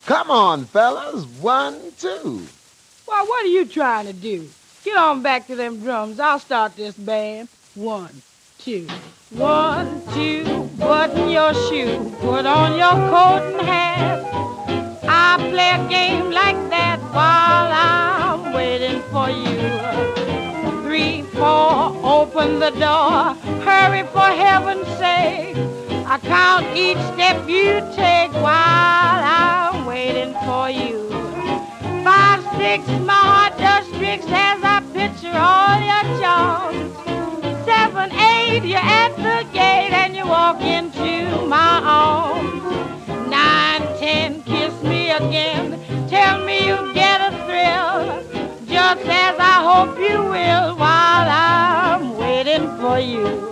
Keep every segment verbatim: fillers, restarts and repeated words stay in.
Come on, fellas. One, two. Why, what are you trying to do? Get on back to them drums. I'll start this band. One, two. One, two, button your shoe, put on your coat and hat. I play a game like that while I'm waiting for you. Three, four, open the door. Hurry for heaven's sake. I count each step you take while I'm waiting for you. Five, six, my heart does tricks as I picture all your charms. Seven, eight, you're at the gate and you walk into my arms. Nine, ten, kiss me again. Tell me you get a thrill, just as I hope you will while I'm waiting for you.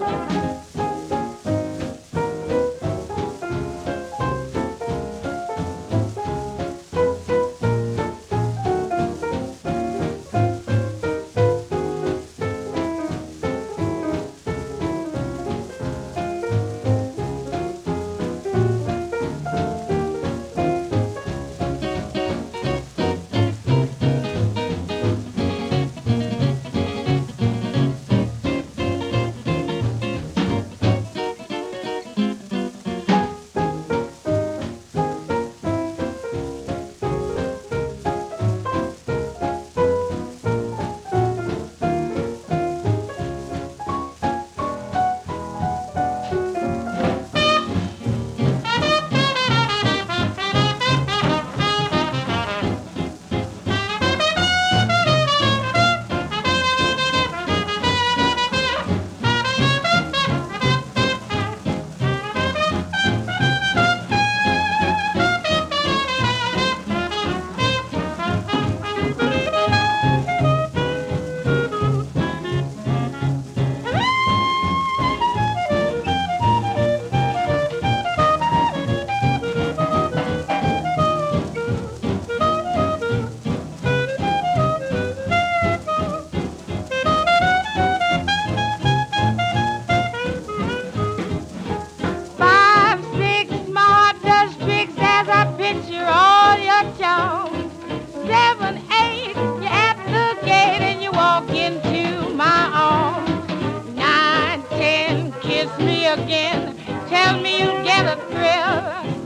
Picture all your charms. Seven, eight, you're at the gate and you walk into my arms. Nine, ten, kiss me again. Tell me you get a thrill,